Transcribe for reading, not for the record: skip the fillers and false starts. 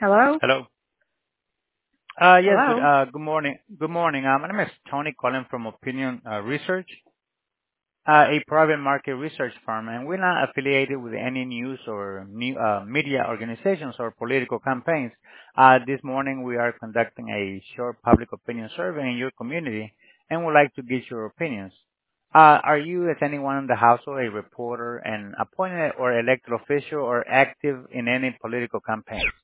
Hello? Hello. Yes, Hello? good morning. Good morning. My name is Tony calling from Opinion Research, a private market research firm, and we're not affiliated with any news or media organizations or political campaigns. This morning, we are conducting a short public opinion survey in your community and would like to get your opinions. Are you, as anyone in the household, a reporter, an appointed or elected official, or active in any political campaigns?